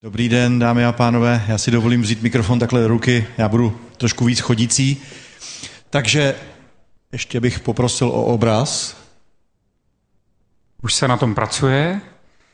Dobrý den, dámy a pánové. Já si dovolím vzít mikrofon takhle do ruky. Já budu trošku víc chodící. Takže ještě bych poprosil o obraz. Už se na tom pracuje.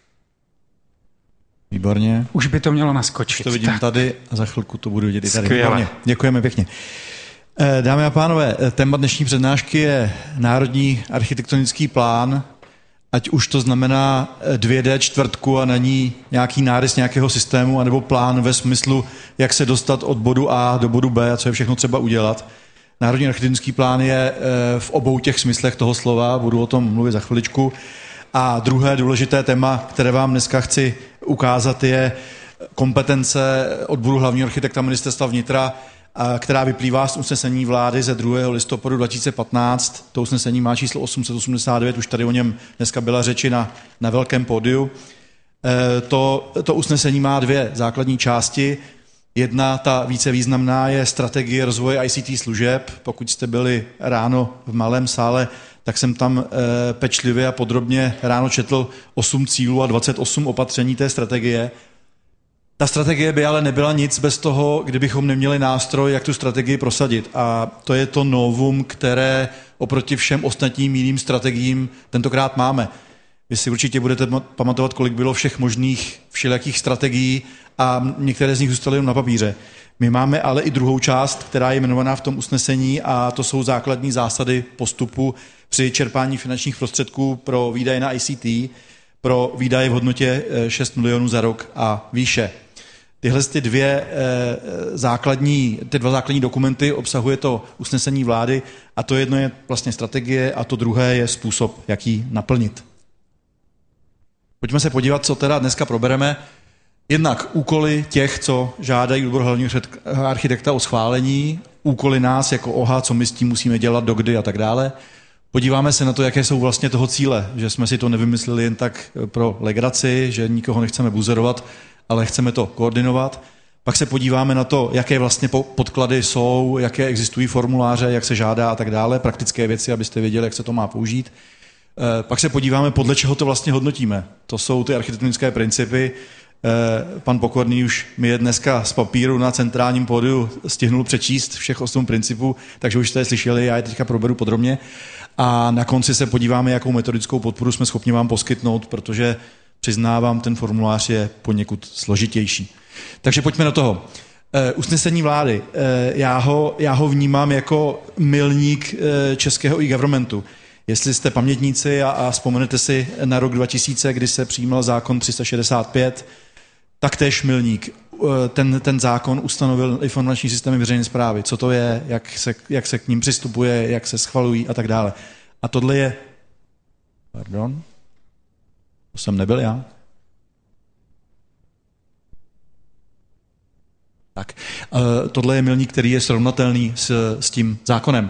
Výborně. Už by to mělo naskočit. To vidím tady a za chvilku to budu vidět i tady. Skvěle. Výborně. Děkujeme pěkně. Dámy a pánové, téma dnešní přednášky je Národní architektonický plán, ať už to znamená 2D čtvrtku a na ní nějaký nárys nějakého systému, anebo plán ve smyslu, jak se dostat od bodu A do bodu B a co je všechno třeba udělat. Národní architektonický plán je v obou těch smyslech toho slova, budu o tom mluvit za chviličku. A druhé důležité téma, které vám dneska chci ukázat, je kompetence odboru hlavního architekta ministerstva vnitra, která vyplývá z usnesení vlády ze 2. listopadu 2015. To usnesení má číslo 889, už tady o něm dneska byla řeči na velkém pódiu. To usnesení má dvě základní části. Jedna, ta více významná, je strategie rozvoje ICT služeb. Pokud jste byli ráno v malém sále, tak jsem tam pečlivě a podrobně ráno četl 8 cílů a 28 opatření té strategie. Ta strategie by ale nebyla nic bez toho, kdybychom neměli nástroj, jak tu strategii prosadit. A to je to novum, které oproti všem ostatním jiným strategiím tentokrát máme. Vy si určitě budete pamatovat, kolik bylo všech možných všelijakých strategií a některé z nich zůstaly jen na papíře. My máme ale i druhou část, která je jmenovaná v tom usnesení, a to jsou základní zásady postupu při čerpání finančních prostředků pro výdaje na ICT, pro výdaje v hodnotě 6 milionů za rok a výše. Ty dva základní dokumenty obsahuje to usnesení vlády, a to jedno je vlastně strategie a to druhé je způsob, jak ji naplnit. Pojďme se podívat, co teda dneska probereme. Jednak úkoly těch, co žádají odbor hlavního architekta o schválení, úkoly nás jako OHA, co my s tím musíme dělat, dokdy a tak dále. Podíváme se na to, jaké jsou vlastně toho cíle, že jsme si to nevymysleli jen tak pro legraci, že nikoho nechceme buzerovat, ale chceme to koordinovat. Pak se podíváme na to, jaké vlastně podklady jsou, jaké existují formuláře, jak se žádá a tak dále, praktické věci, abyste věděli, jak se to má použít. Pak se podíváme, podle čeho to vlastně hodnotíme. To jsou ty architektonické principy. Pan Pokorný už mi je dneska z papíru na centrálním pódiu stihnul přečíst všech 8 principů, takže už jste je slyšeli, já je teďka proberu podrobně. A na konci se podíváme, jakou metodickou podporu jsme schopni vám poskytnout, protože přiznávám, ten formulář je poněkud složitější. Takže pojďme do toho. Usnesení vlády. Já ho vnímám jako milník českého e-governmentu. Jestli jste pamětníci a vzpomenete si na rok 2000, kdy se přijímal zákon 365, tak též milník. Ten zákon ustanovil informační systémy veřejné správy. Co to je, jak se k ním přistupuje, jak se schvalují a tak dále. A tohle je... Pardon? To jsem nebyl já. Tak. Tohle je milník, který je srovnatelný s tím zákonem.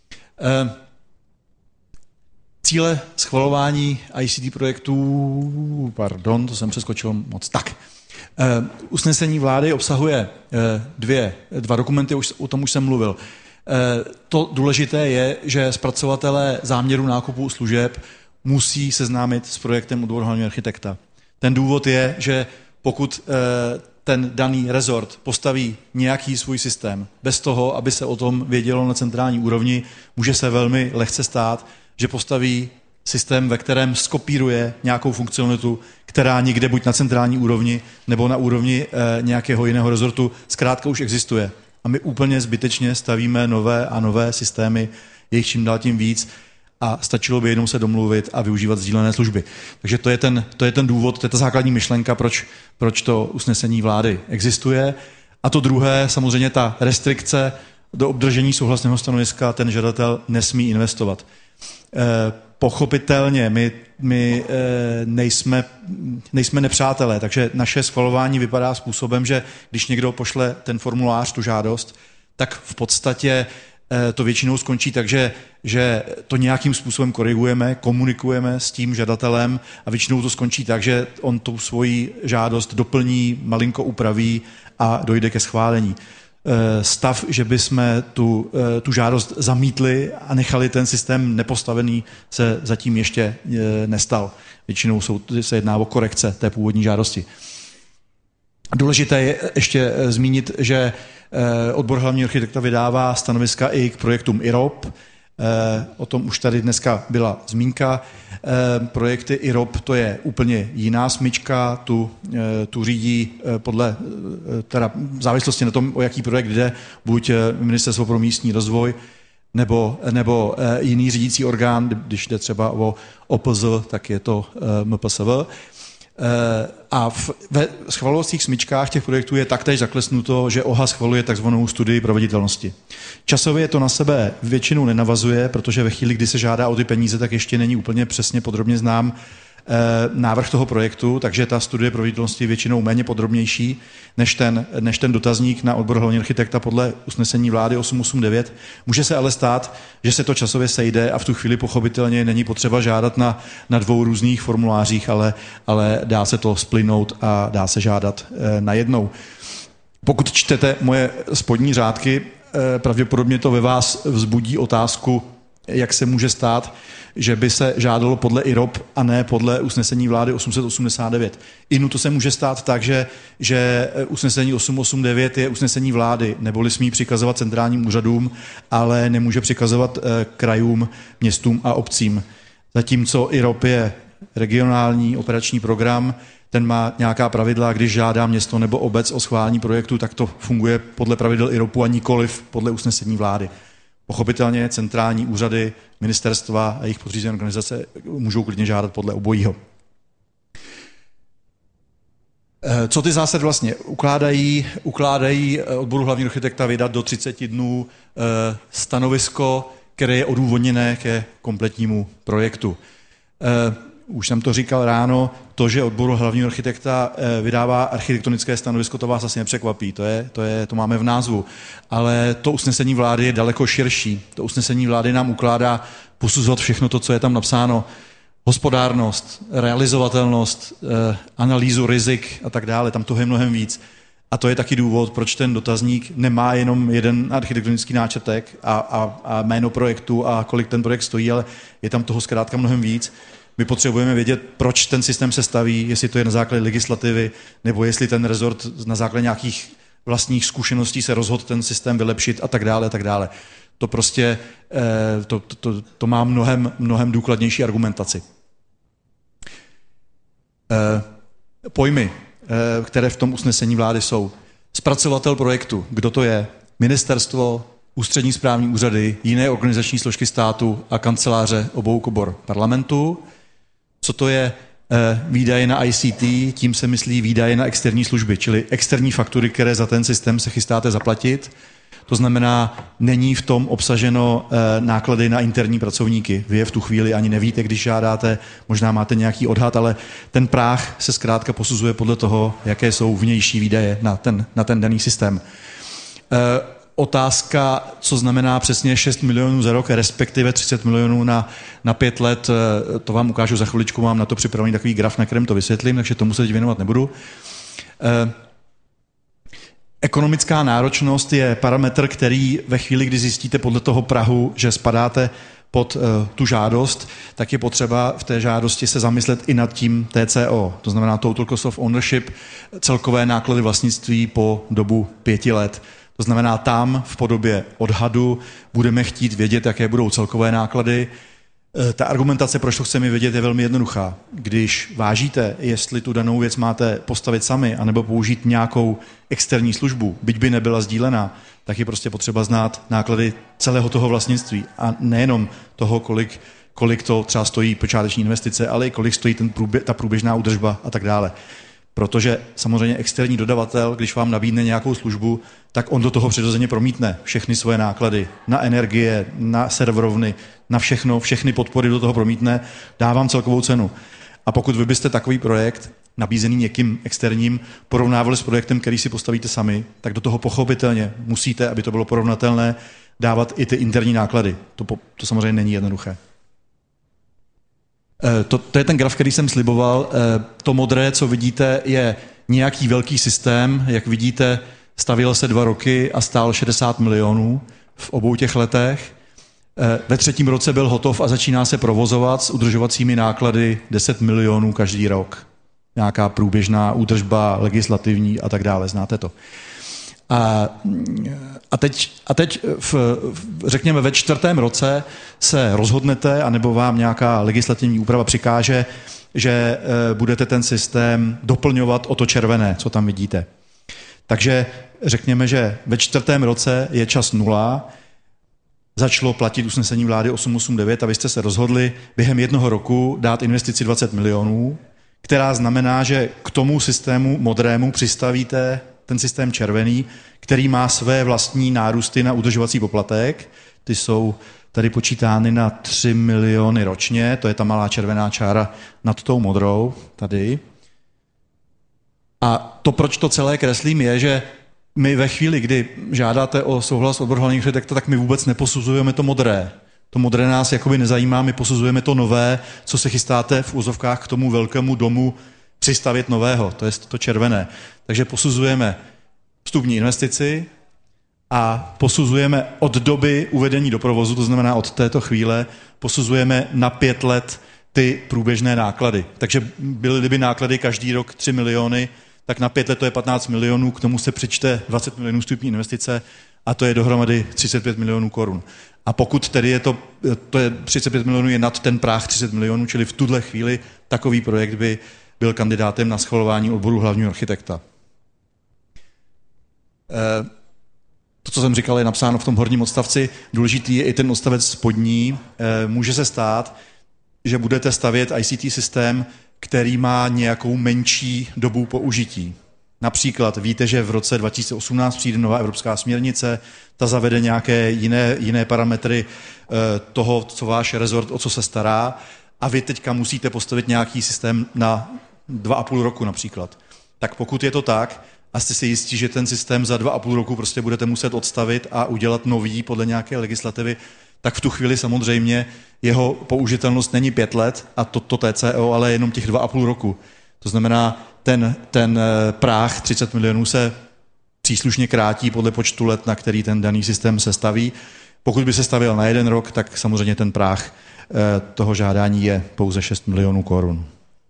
Cíle schvalování ICT projektů, pardon, to jsem přeskočil moc. Tak, usnesení vlády obsahuje dva dokumenty, o tom už jsem mluvil. To důležité je, že zpracovatelé záměru nákupu služeb musí seznámit s projektem odboru hlavního architekta. Ten důvod je, že pokud ten daný rezort postaví nějaký svůj systém bez toho, aby se o tom vědělo na centrální úrovni, může se velmi lehce stát, že postaví systém, ve kterém skopíruje nějakou funkcionalitu, která někde buď na centrální úrovni nebo na úrovni nějakého jiného rezortu zkrátka už existuje. A my úplně zbytečně stavíme nové a nové systémy, jejich čím dál tím víc, a stačilo by jenom se domluvit a využívat sdílené služby. Takže to je ten důvod, to je ta základní myšlenka, proč to usnesení vlády existuje. A to druhé, samozřejmě ta restrikce do obdržení souhlasného stanoviska, ten žadatel nesmí investovat. Pochopitelně, my nejsme nepřátelé, takže naše schvalování vypadá způsobem, že když někdo pošle ten formulář, tu žádost, tak v podstatě to většinou skončí tak, že to nějakým způsobem korigujeme, komunikujeme s tím žadatelem a většinou to skončí tak, že on tu svoji žádost doplní, malinko upraví a dojde ke schválení. Stav, že bychom tu žádost zamítli a nechali ten systém nepostavený, se zatím ještě nestal. Většinou se jedná o korekce té původní žádosti. Důležité je ještě zmínit, že odbor hlavního architekta vydává stanoviska i k projektům IROP. O tom už tady dneska byla zmínka. Projekty IROP to je úplně jiná smyčka, tu řídí podle teda v závislosti na tom, o jaký projekt jde, buď Ministerstvo pro místní rozvoj, nebo jiný řídící orgán, když jde třeba o OPZ, tak je to MPSV. A ve schvalovacích smyčkách těch projektů je taktéž zaklesnuto, že OHA schvaluje takzvanou studii proveditelnosti. Časově to na sebe většinou nenavazuje, protože ve chvíli, kdy se žádá o ty peníze, tak ještě není úplně přesně podrobně znám návrh toho projektu, takže ta studie proveditelnosti je většinou méně podrobnější než ten dotazník na odbor hlavního architekta podle usnesení vlády 889. Může se ale stát, že se to časově sejde a v tu chvíli pochopitelně není potřeba žádat na dvou různých formulářích, ale dá se to splynout a dá se žádat najednou. Pokud čtete moje spodní řádky, pravděpodobně to ve vás vzbudí otázku, jak se může stát, že by se žádalo podle IROP a ne podle usnesení vlády 889. Inu to se může stát tak, že usnesení 889 je usnesení vlády, neboli smí přikazovat centrálním úřadům, ale nemůže přikazovat krajům, městům a obcím. Zatímco IROP je regionální operační program, ten má nějaká pravidla, když žádá město nebo obec o schválení projektu, tak to funguje podle pravidel IROPu a nikoliv podle usnesení vlády. Pochopitelně centrální úřady, ministerstva a jejich podřízené organizace můžou klidně žádat podle obojího. Co ty zásady vlastně ukládají odboru hlavního architekta vydat do 30 dnů stanovisko, které je odůvodněné ke kompletnímu projektu. Už jsem to říkal ráno, to, že odboru hlavního architekta vydává architektonické stanovisko, to vás asi nepřekvapí, to máme v názvu. Ale to usnesení vlády je daleko širší. To usnesení vlády nám ukládá posuzovat všechno to, co je tam napsáno. Hospodárnost, realizovatelnost, analýzu rizik a tak dále, tam toho je mnohem víc. A to je taky důvod, proč ten dotazník nemá jenom jeden architektonický náčrtek a jméno projektu a kolik ten projekt stojí, ale je tam toho zkrátka mnohem víc. My potřebujeme vědět, proč ten systém se staví, jestli to je na základě legislativy, nebo jestli ten rezort na základě nějakých vlastních zkušeností se rozhodl ten systém vylepšit a tak dále, a tak dále. To prostě, to má mnohem důkladnější argumentaci. Pojmy, které v tom usnesení vlády jsou. Zpracovatel projektu, kdo to je? Ministerstvo, ústřední správní úřady, jiné organizační složky státu a kanceláře obou komor parlamentu. Co to je výdaje na ICT, tím se myslí výdaje na externí služby, čili externí faktury, které za ten systém se chystáte zaplatit. To znamená, není v tom obsaženo náklady na interní pracovníky. Vy je v tu chvíli ani nevíte, když žádáte, možná máte nějaký odhad, ale ten práh se zkrátka posuzuje podle toho, jaké jsou vnější výdaje na ten daný systém. Otázka, co znamená přesně 6 milionů za rok, respektive 30 milionů na 5 let, to vám ukážu za chviličku, mám na to připravený takový graf, na kterém to vysvětlím, takže tomu se teď věnovat nebudu. Ekonomická náročnost je parametr, který ve chvíli, kdy zjistíte podle toho prahu, že spadáte pod tu žádost, tak je potřeba v té žádosti se zamyslet i nad tím TCO, to znamená Total Cost of Ownership, celkové náklady vlastnictví po dobu 5 let. To znamená, tam v podobě odhadu budeme chtít vědět, jaké budou celkové náklady. Ta argumentace, proč to chceme vědět, je velmi jednoduchá. Když vážíte, jestli tu danou věc máte postavit sami, anebo použít nějakou externí službu, byť by nebyla sdílená, tak je prostě potřeba znát náklady celého toho vlastnictví. A nejenom toho, kolik to třeba stojí počáteční investice, ale i kolik stojí ta průběžná údržba a tak dále. Protože samozřejmě externí dodavatel, když vám nabídne nějakou službu, tak on do toho přirozeně promítne všechny svoje náklady na energie, na serverovny, na všechny podpory do toho promítne, dá vám celkovou cenu. A pokud vy byste takový projekt nabízený někým externím porovnávali s projektem, který si postavíte sami, tak do toho pochopitelně musíte, aby to bylo porovnatelné, dávat i ty interní náklady. To samozřejmě není jednoduché. To je ten graf, který jsem sliboval. To modré, co vidíte, je nějaký velký systém. Jak vidíte, stavěl se 2 roky a stál 60 milionů v obou těch letech. Ve 3. roce byl hotov a začíná se provozovat s udržovacími náklady 10 milionů každý rok. nějaká průběžná údržba legislativní a tak dále, znáte to. A teď řekněme ve 4. roce se rozhodnete, anebo vám nějaká legislativní úprava přikáže, že budete ten systém doplňovat o to červené, co tam vidíte. Takže řekněme, že ve 4. roce je čas 0, začalo platit usnesení vlády 889 a vy jste se rozhodli během 1 roku dát investici 20 milionů, která znamená, že k tomu systému modrému přistavíte ten systém červený, který má své vlastní nárůsty na udržovací poplatek. Ty jsou tady počítány na 3 miliony ročně, to je ta malá červená čára nad tou modrou, tady. A to, proč to celé kreslím, je, že my ve chvíli, kdy žádáte o souhlas odboru hlavního architekta, tak my vůbec neposuzujeme to modré. To modré nás jakoby nezajímá, my posuzujeme to nové, co se chystáte v úzovkách k tomu velkému domu přistavět nového, to je to červené. Takže posuzujeme vstupní investici a posuzujeme od doby uvedení do provozu, to znamená od této chvíle, posuzujeme na 5 let ty průběžné náklady. Takže byly náklady každý rok 3 miliony, tak na 5 let to je 15 milionů, k tomu se přičte 20 milionů vstupní investice a to je dohromady 35 milionů korun. A pokud tedy je to je 35 milionů je nad ten práh 30 milionů, čili v tuhle chvíli takový projekt by byl kandidátem na schvalování odboru hlavního architekta. To, co jsem říkal, je napsáno v tom horním odstavci. Důležitý je i ten odstavec spodní. Může se stát, že budete stavět ICT systém, který má nějakou menší dobu použití. Například víte, že v roce 2018 přijde nová evropská směrnice, ta zavede nějaké jiné parametry toho, co váš rezort, o co se stará, a vy teďka musíte postavit nějaký systém na 2,5 roku například. Tak pokud je to tak, a jste si jistí, že ten systém za 2,5 roku prostě budete muset odstavit a udělat nový podle nějaké legislativy, tak v tu chvíli samozřejmě jeho použitelnost není 5 let a to TCO, ale jenom těch 2,5 roku. To znamená, ten práh 30 milionů se příslušně krátí podle počtu let, na který ten daný systém se staví. Pokud by se stavil na 1 rok, tak samozřejmě ten práh toho žádání je pouze 6 milionů korun.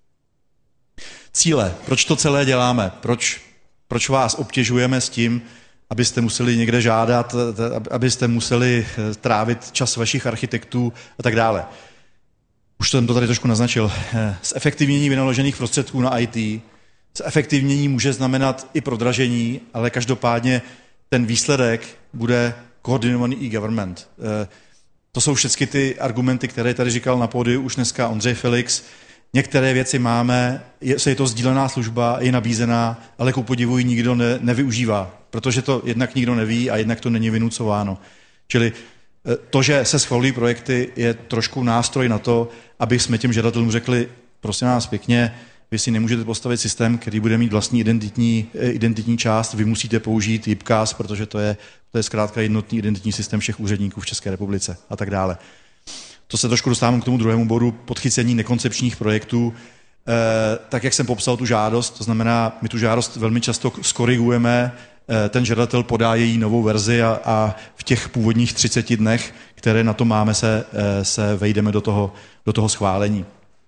Cíle. Proč to celé děláme? Proč vás obtěžujeme s tím, abyste museli někde žádat, abyste museli trávit čas vašich architektů a tak dále? Už jsem to tady trošku naznačil. Zefektivnění vynaložených prostředků na IT, zefektivnění může znamenat i prodražení, ale každopádně ten výsledek bude koordinovaný e-government. To jsou všechny ty argumenty, které tady říkal na pódiu už dneska Ondřej Felix. Některé věci máme, je to sdílená služba, je nabízená, ale ku podivu ji nikdo nevyužívá, protože to jednak nikdo neví a jednak to není vynucováno. Čili to, že se schvalují projekty, je trošku nástroj na to, aby jsme těm žadatelům řekli, prosím nás pěkně, vy si nemůžete postavit systém, který bude mít vlastní identitní část, vy musíte použít JIPCAS, protože to je zkrátka jednotný identitní systém všech úředníků v České republice a tak dále. To se trošku dostávám k tomu druhému bodu, podchycení nekoncepčních projektů. Tak, jak jsem popsal tu žádost, to znamená, my tu žádost velmi často skorigujeme, ten žadatel podá její novou verzi a v těch původních 30 dnech, které na to máme, se vejdeme do toho schválení.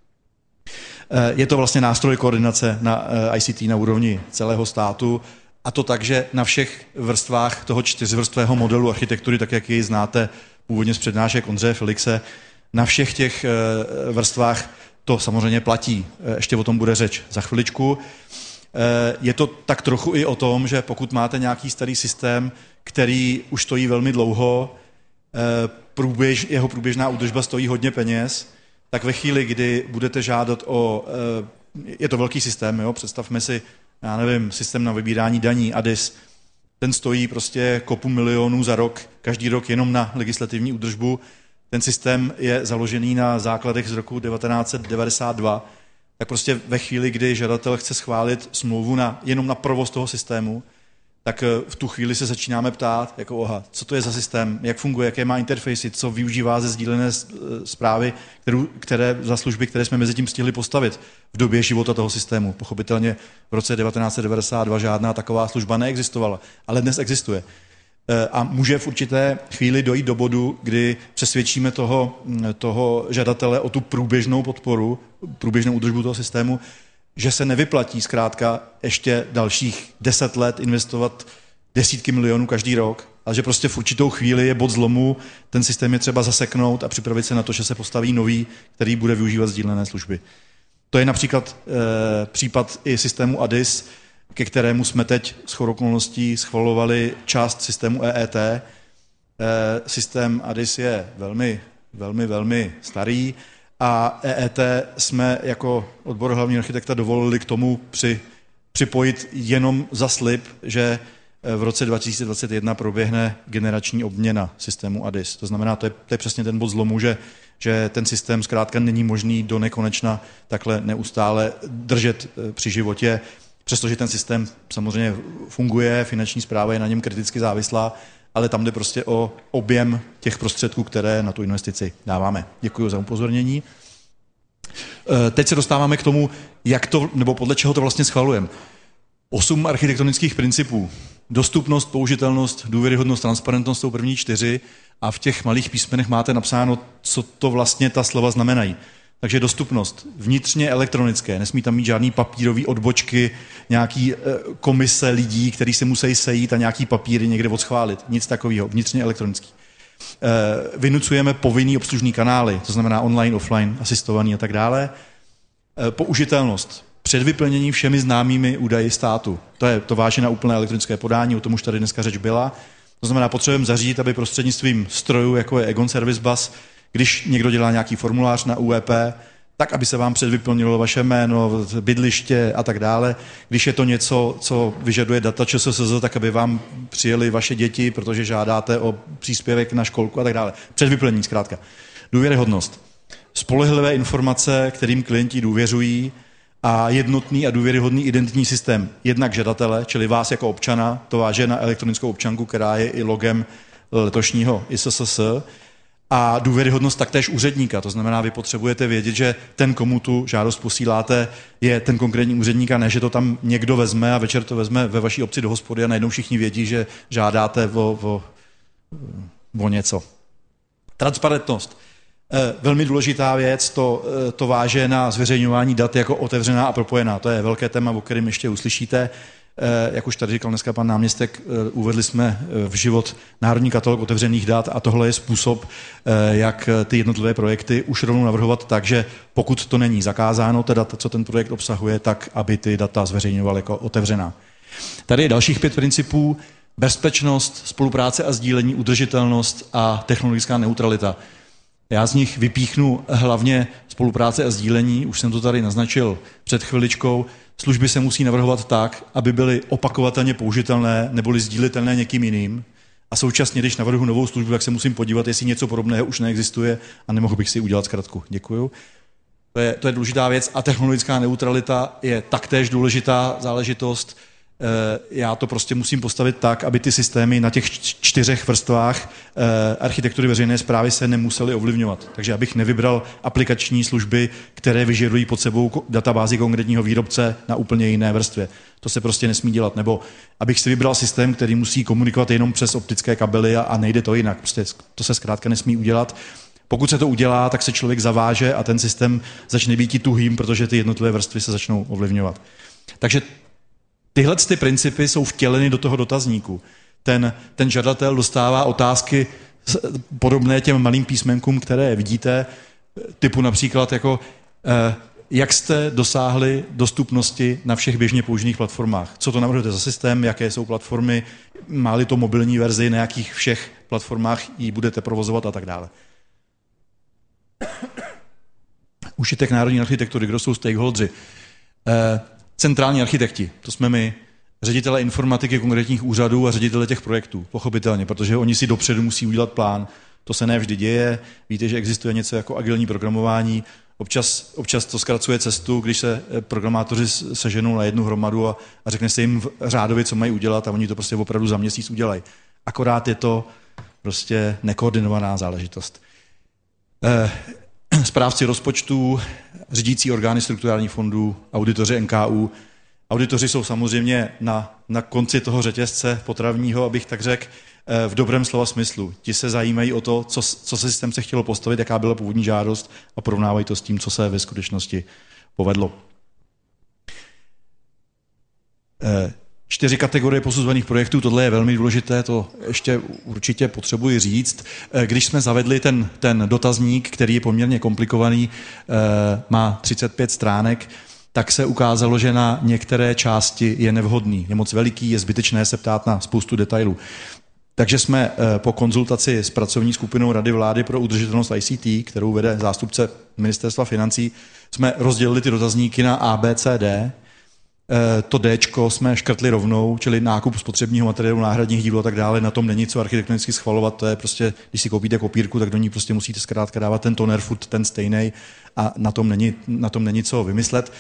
Je to vlastně nástroj koordinace na ICT na úrovni celého státu, a to tak, že na všech vrstvách toho 4vrstvého modelu architektury, tak jak jej znáte původně z přednášek Ondřeje Felixe, na všech těch vrstvách to samozřejmě platí. Ještě o tom bude řeč za chviličku. Je to tak trochu i o tom, že pokud máte nějaký starý systém, který už stojí velmi dlouho, jeho průběžná údržba stojí hodně peněz, tak ve chvíli, kdy budete žádat je to velký systém, jo? Představme si, já nevím, systém na vybírání daní, ADIS, ten stojí prostě kopu milionů za rok, každý rok jenom na legislativní údržbu. Ten systém je založený na základech z roku 1992, tak prostě ve chvíli, kdy žadatel chce schválit smlouvu jenom na provoz toho systému, tak v tu chvíli se začínáme ptát, jako co to je za systém, jak funguje, jaké má interfejsy, co využívá ze sdílené zprávy, za služby, které jsme mezi tím stihli postavit v době života toho systému. Pochopitelně v roce 1992 žádná taková služba neexistovala, ale dnes existuje. A může v určité chvíli dojít do bodu, kdy přesvědčíme toho žadatele o tu průběžnou podporu, průběžnou údržbu toho systému, že se nevyplatí zkrátka ještě dalších 10 let investovat desítky milionů každý rok, ale že prostě v určitou chvíli je bod zlomu, ten systém je třeba zaseknout a připravit se na to, že se postaví nový, který bude využívat sdílené služby. To je například případ i systému ADIS, ke kterému jsme teď shodou okolností schvalovali část systému EET. Systém ADIS je velmi starý a EET jsme jako odbor hlavního architekta dovolili k tomu připojit jenom za slib, že v roce 2021 proběhne generační obměna systému ADIS. To znamená, to je přesně ten bod zlomu, že ten systém zkrátka není možný do nekonečna takhle neustále držet při životě, přestože ten systém samozřejmě funguje, finanční správa je na něm kriticky závislá, ale tam jde prostě o objem těch prostředků, které na tu investici dáváme. Děkuji za upozornění. Teď se dostáváme k tomu, jak to, nebo podle čeho to vlastně schvalujeme. 8 architektonických principů. Dostupnost, použitelnost, důvěryhodnost, transparentnost jsou první 4 a v těch malých písmenech máte napsáno, co to vlastně ta slova znamenají. Takže dostupnost, vnitřně elektronické, nesmí tam mít žádný papírový odbočky, nějaký komise lidí, kteří se musí sejít a nějaký papíry někde odschválit. Nic takového, vnitřně elektronický. Vynucujeme povinný obslužný kanály, to znamená online, offline, asistovaný a tak dále. Použitelnost, před vyplněním všemi známými údaji státu. To váže na úplné elektronické podání, o tom už tady dneska řeč byla. To znamená, potřebujeme zařídit, aby prostřednictvím strojů, jako je Egon Service Bus, když někdo dělá nějaký formulář na UEP, tak, aby se vám předvyplnilo vaše jméno, bydliště a tak dále. Když je to něco, co vyžaduje data ČSSZ, tak aby vám přijeli vaše děti, protože žádáte o příspěvek na školku a tak dále. Předvyplnění zkrátka. Důvěryhodnost. Spolehlivé informace, kterým klienti důvěřují, a jednotný a důvěryhodný identitní systém jednak žadatele, čili vás jako občana, to váže na elektronickou občanku, která je i logem letošního ISSS, a důvěryhodnost taktéž úředníka. To znamená, vy potřebujete vědět, že ten, komu tu žádost posíláte, je ten konkrétní úředník a ne, že to tam někdo vezme a večer to vezme ve vaší obci do hospody a najednou všichni vědí, že žádáte o něco. Transparentnost. Velmi důležitá věc, to váže na zveřejňování dat jako otevřená a propojená. To je velké téma, o kterém ještě uslyšíte. Jak už tady říkal dneska pan náměstek, uvedli jsme v život Národní katalog otevřených dat a tohle je způsob, jak ty jednotlivé projekty už rovnou navrhovat tak, že pokud to není zakázáno, teda to, co ten projekt obsahuje, tak aby ty data zveřejňoval jako otevřená. Tady je dalších 5 principů. Bezpečnost, spolupráce a sdílení, udržitelnost a technologická neutralita. Já z nich vypíchnu hlavně spolupráce a sdílení, už jsem to tady naznačil před chviličkou. Služby se musí navrhovat tak, aby byly opakovatelně použitelné neboli sdílitelné někým jiným. A současně, když navrhu novou službu, tak se musím podívat, jestli něco podobného už neexistuje a nemohl bych si udělat zkratku. Děkuju. To je důležitá věc a technologická neutralita je taktéž důležitá záležitost. Já to prostě musím postavit tak, aby ty systémy na těch 4 vrstvách architektury veřejné správy se nemusely ovlivňovat. Takže abych nevybral aplikační služby, které vyžadují pod sebou databázi konkrétního výrobce na úplně jiné vrstvě. To se prostě nesmí dělat. Nebo abych si vybral systém, který musí komunikovat jenom přes optické kabely a nejde to jinak. Prostě to se zkrátka nesmí udělat. Pokud se to udělá, tak se člověk zaváže a ten systém začne být tuhým, protože ty jednotlivé vrstvy se začnou ovlivňovat. Takže tyhle ty principy jsou vtěleny do toho dotazníku. Ten žadatel dostává otázky podobné těm malým písmenkům, které vidíte, typu například jako jak jste dosáhli dostupnosti na všech běžně použitých platformách. Co to navrhujete za systém, jaké jsou platformy, má-li to mobilní verzi, na jakých všech platformách ji budete provozovat a tak dále. Užitek národní architektury, kdo jsou stakeholdři. Centrální architekti, to jsme my, ředitele informatiky konkrétních úřadů a ředitele těch projektů, pochopitelně, protože oni si dopředu musí udělat plán. To se ne vždy děje, víte, že existuje něco jako agilní programování, občas to zkracuje cestu, když se programátoři seženou na jednu hromadu a řekne se jim řádově, co mají udělat a oni to prostě opravdu za měsíc udělají. Akorát je to prostě nekoordinovaná záležitost. Správci rozpočtů, řídící orgány strukturálních fondů, auditoři NKÚ. Auditoři jsou samozřejmě na konci toho řetězce potravního, abych tak řekl, v dobrém slova smyslu. Ti se zajímají o to, co systém se chtělo postavit, jaká byla původní žádost a porovnávají to s tím, co se ve skutečnosti povedlo. 4 kategorie posuzovaných projektů, tohle je velmi důležité, to ještě určitě potřebuji říct. Když jsme zavedli ten dotazník, který je poměrně komplikovaný, má 35 stránek, tak se ukázalo, že na některé části je nevhodný, je moc veliký, je zbytečné se ptát na spoustu detailů. Takže jsme po konzultaci s pracovní skupinou Rady vlády pro udržitelnost ICT, kterou vede zástupce Ministerstva financí, jsme rozdělili ty dotazníky na A, B, C, D. To Dčko jsme škrtli rovnou, čili nákup spotřebního materiálu, náhradních dílů a tak dále, na tom není co architektonicky schvalovat, to je prostě, když si koupíte kopírku, tak do ní prostě musíte zkrátka dávat ten toner, furt ten stejnej a na tom není co vymyslet.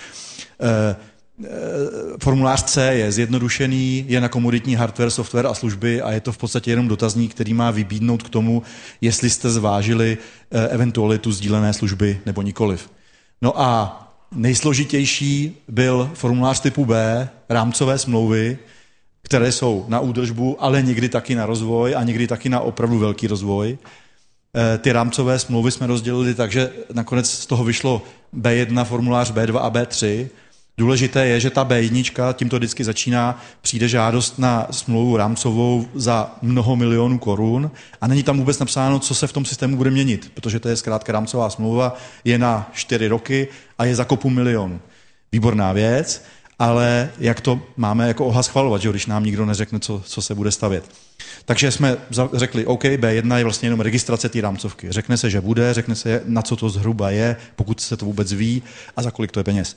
Formulář C je zjednodušený, je na komoditní hardware, software a služby a je to v podstatě jenom dotazník, který má vybídnout k tomu, jestli jste zvážili eventualitu sdílené služby nebo nikoliv. No a nejsložitější byl formulář typu B, rámcové smlouvy, které jsou na údržbu, ale někdy taky na rozvoj a někdy taky na opravdu velký rozvoj. Ty rámcové smlouvy jsme rozdělili tak, že nakonec z toho vyšlo B1, formulář B2 a B3. Důležité je, že ta B1, tím to vždycky začíná, přijde žádost na smlouvu rámcovou za mnoho milionů korun a není tam vůbec napsáno, co se v tom systému bude měnit, protože to je zkrátka rámcová smlouva, je na 4 roky a je za kopu milionu. Výborná věc, ale jak to máme jako OHA schvalovat, že když nám nikdo neřekne, co se bude stavět. Takže jsme řekli, OK, B1 je vlastně jenom registrace té rámcovky. Řekne se, že bude, řekne se, na co to zhruba je, pokud se to vůbec ví a za kolik to je peněz.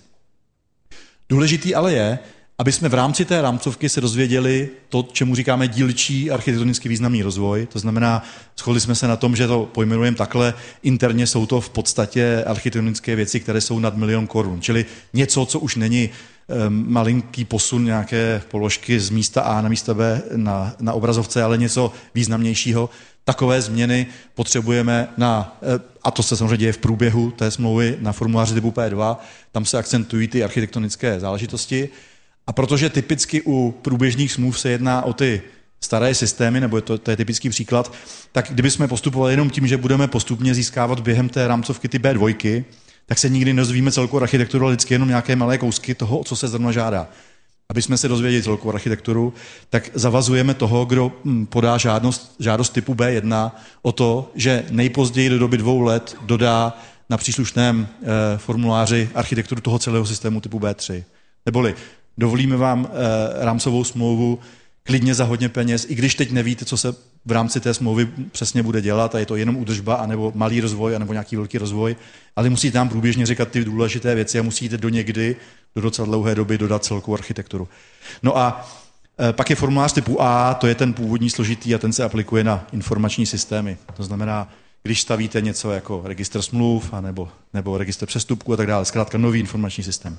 Důležitý ale je, aby jsme v rámci té rámcovky se dozvěděli to, čemu říkáme dílčí architektonicky významný rozvoj. To znamená, shodli jsme se na tom, že to pojmenujeme takhle, interně jsou to v podstatě architektonické věci, které jsou nad 1 000 000 korun. Čili něco, co už není malinký posun nějaké položky z místa A na místa B na obrazovce, ale něco významnějšího. Takové změny potřebujeme a to se samozřejmě děje v průběhu té smlouvy na formuláři typu P2, tam se akcentují ty architektonické záležitosti. A protože typicky u průběžných smluv se jedná o ty staré systémy, nebo to je typický příklad, tak kdybychom postupovali jenom tím, že budeme postupně získávat během té rámcovky ty B2, tak se nikdy nedozvíme celkovou architekturu, ale vždycky jenom nějaké malé kousky toho, co se zrovna žádá. Aby jsme se dozvěděli celkovou architekturu, tak zavazujeme toho, kdo podá žádost typu B1 o to, že nejpozději do doby 2 let dodá na příslušném formuláři architekturu toho celého systému typu B3. Neboli dovolíme vám rámcovou smlouvu klidně za hodně peněz, i když teď nevíte, co se v rámci té smlouvy přesně bude dělat a je to jenom údržba, anebo malý rozvoj, anebo nějaký velký rozvoj, ale musíte nám průběžně říkat ty důležité věci a musíte do docela dlouhé doby dodat celkovou architekturu. No a pak je formulář typu A, to je ten původní složitý a ten se aplikuje na informační systémy. To znamená, když stavíte něco jako registr smluv nebo registr přestupků a tak dále, zkrátka nový informační systém.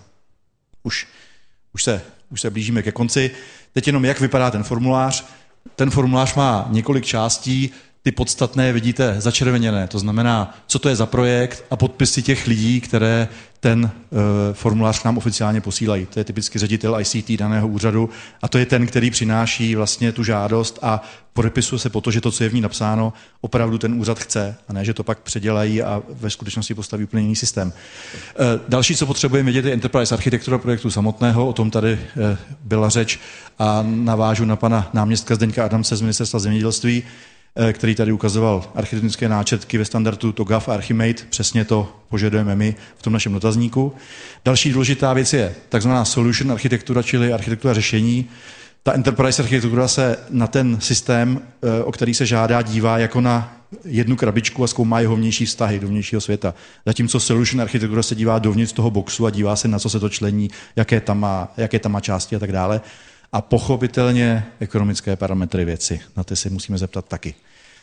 Už se blížíme ke konci. Teď jenom, jak vypadá ten formulář. Ten formulář má několik částí, ty podstatné vidíte začerveněné, to znamená, co to je za projekt a podpisy těch lidí, které ten formulář k nám oficiálně posílají. To je typicky ředitel ICT daného úřadu a to je ten, který přináší vlastně tu žádost a podepisuje se po to, že to, co je v ní napsáno, opravdu ten úřad chce a ne, že to pak předělají a ve skutečnosti postaví úplně jiný systém. Další, co potřebujeme vědět, je enterprise architektura projektu samotného, o tom tady byla řeč a navážu na pana náměstka Zdeňka Adamce z Ministerstva zemědělství, který tady ukazoval architektonické náčrtky ve standardu TOGAF a Archimate, přesně to požadujeme my v tom našem dotazníku. Další důležitá věc je takzvaná solution architektura, čili architektura řešení. Ta enterprise architektura se na ten systém, o který se žádá, dívá jako na jednu krabičku a zkoumá jeho vnější vztahy do vnějšího světa. Zatímco solution architektura se dívá dovnitř toho boxu a dívá se, na co se to člení, jaké tam má části a tak dále. A pochopitelně ekonomické parametry věci. Na ty si musíme zeptat taky.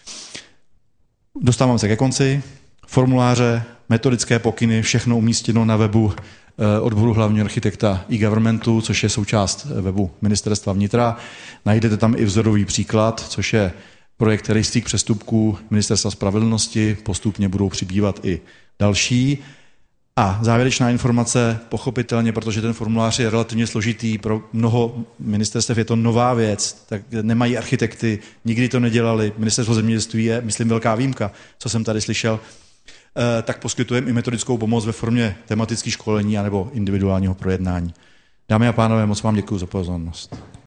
Dostávám se ke konci. Formuláře, metodické pokyny, všechno umístěno na webu odboru hlavního architekta e-governmentu, což je součást webu Ministerstva vnitra. Najdete tam i vzorový příklad, což je projekt rejstřík přestupků Ministerstva spravedlnosti. Postupně budou přibývat i další. A závěrečná informace, pochopitelně, protože ten formulář je relativně složitý, pro mnoho ministerstev je to nová věc, tak nemají architekty, nikdy to nedělali, Ministerstvo zemědělství je, myslím, velká výjimka, co jsem tady slyšel, tak poskytujeme i metodickou pomoc ve formě tematických školení anebo individuálního projednání. Dámy a pánové, moc vám děkuji za pozornost.